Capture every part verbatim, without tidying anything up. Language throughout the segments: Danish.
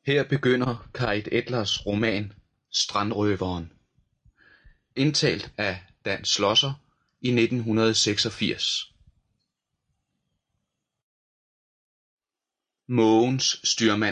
Her begynder Karit Edlers roman Strandrøveren, indtalt af Dan Schlosser i nitten seksogfirs. Mågens styrmand.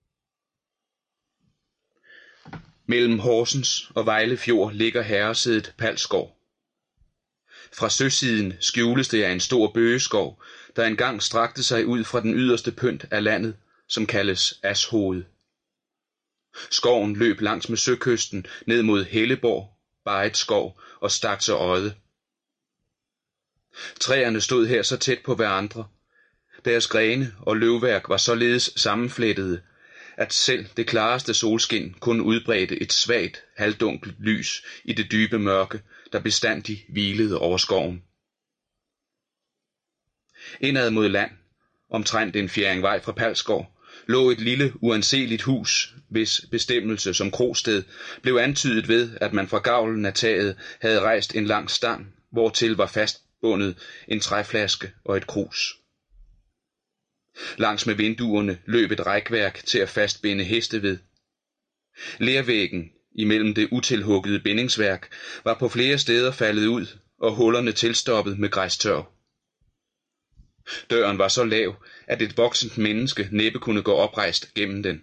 Mellem Horsens og Vejle Fjord ligger herresædet Palsgård. Fra søsiden skjules det af en stor bøgeskov, der engang strakte sig ud fra den yderste pynt af landet, som kaldes Ashoved. Skoven løb langs med søkysten ned mod Helleborg, Barrit Skov og Stakse Odde. Træerne stod her så tæt på hverandre. Deres grene og løvværk var således sammenflettede, at selv det klareste solskin kun udbredte et svagt, halvdunkelt lys i det dybe mørke, der bestandig hvilede over skoven. Indad mod land, omtrent en fjerding vej fra Palsgård, lå et lille uanseligt hus, hvis bestemmelse som krosted blev antydet ved, at man fra gavlen af taget havde rejst en lang stang, hvortil var fastbundet en træflaske og et krus. Langs med vinduerne løb et rækværk til at fastbinde heste ved. Lervæggen imellem det utilhuggede bindingsværk var på flere steder faldet ud, og hullerne tilstoppet med græstørv. Døren var så lav, at et voksent menneske næppe kunne gå oprejst gennem den.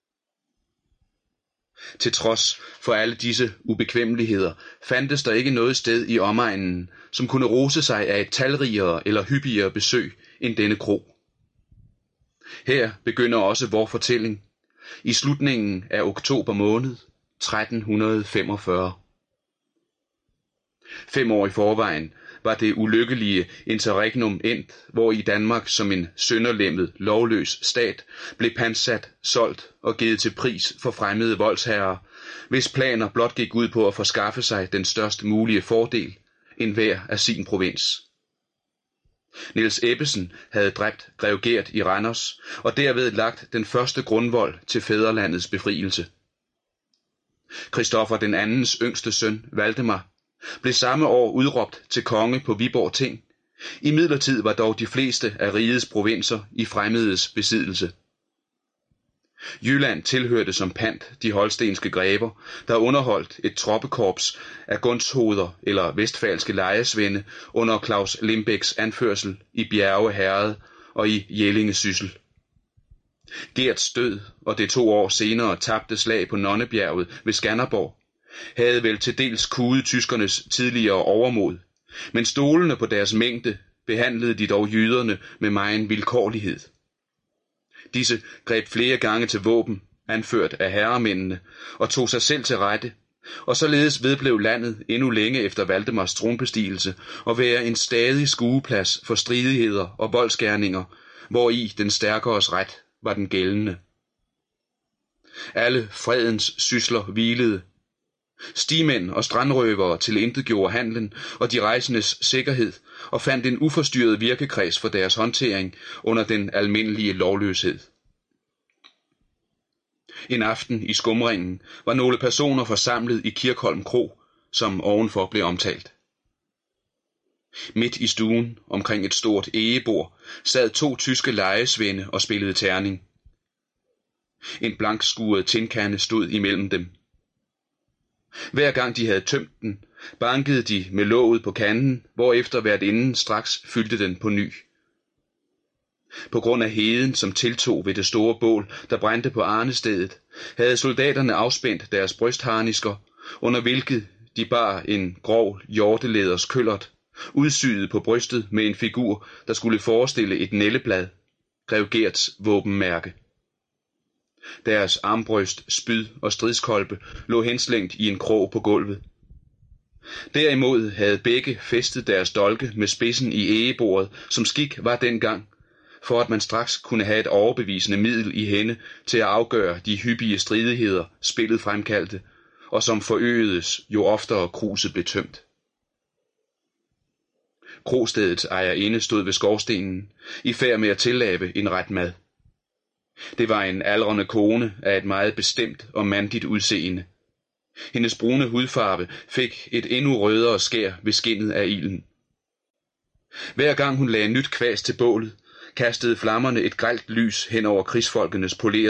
Til trods for alle disse ubekvemmeligheder fandtes der ikke noget sted i omegnen, som kunne rose sig af et talrigere eller hyppigere besøg end denne kro. Her begynder også vor fortælling, i slutningen af oktober måned tretten femogfyrre. Fem år i forvejen var det ulykkelige interregnum endt, hvor i Danmark som en sønderlemmet, lovløs stat blev pansat, solgt og givet til pris for fremmede voldsherrer, hvis planer blot gik ud på at forskaffe sig den størst mulige fordel, enhver af sin provins. Niels Ebbesen havde dræbt grev Gert i Randers, og derved lagt den første grundvold til fædrelandets befrielse. Christoffer den andens yngste søn, Valdemar, blev samme år udråbt til konge på Viborg Ting. Imidlertid var dog de fleste af rigets provinser i fremmedes besiddelse. Jylland tilhørte som pant de holstenske grever, der underholdt et troppekorps af gunsthoder eller vestfalske lejesvende under Claus Limbecks anførsel i Bjerge Herred og i Jellinge Syssel. Gerts død og det to år senere tabte slag på Nonnebjerget ved Skanderborg havde vel til dels kuget tyskernes tidligere overmod, men stolende på deres mængde behandlede de dog jyderne med megen vilkårlighed. Disse greb flere gange til våben, anført af herremændene, og tog sig selv til rette, og således vedblev landet endnu længe efter Valdemars tronbestigelse at være en stadig skueplads for stridigheder og voldsgerninger, hvori den stærkeres ret var den gældende. Alle fredens sysler hvilede. Stigmænd og strandrøvere tilintetgjorde handlen og de rejsendes sikkerhed og fandt en uforstyrret virkekreds for deres håndtering under den almindelige lovløshed. En aften i skumringen var nogle personer forsamlet i Kirkholm Kro, som ovenfor blev omtalt. Midt i stuen, omkring et stort egebord, sad to tyske lejesvende og spillede terning. En blankskuret tindkande stod imellem dem. Hver gang de havde tømt den, bankede de med låget på kanden, hvorefter værtinden straks fyldte den på ny. På grund af heden, som tiltog ved det store bål, der brændte på arnestedet, havde soldaterne afspændt deres brystharnisker, under hvilket de bar en grov hjortelæders køllert, udsyet på brystet med en figur, der skulle forestille et nælleblad, grev Gerts våbenmærke. Deres armbryst, spyd og stridskolbe lå henslængt i en krog på gulvet. Derimod havde begge festet deres dolke med spidsen i egebordet, som skik var dengang, for at man straks kunne have et overbevisende middel i hænde til at afgøre de hyppige stridigheder, spillet fremkaldte, og som forøgedes, jo oftere kruset blev tømt. Krostedets ejerinde stod ved skorstenen, i færd med at tillabe en ret mad. Det var en aldrende kone af et meget bestemt og mandigt udseende. Hendes brune hudfarve fik et endnu rødere skær ved skindet af ilden. Hver gang hun lagde nyt kvas til bålet, kastede flammerne et grelt lys hen over krigsfolkenes polerede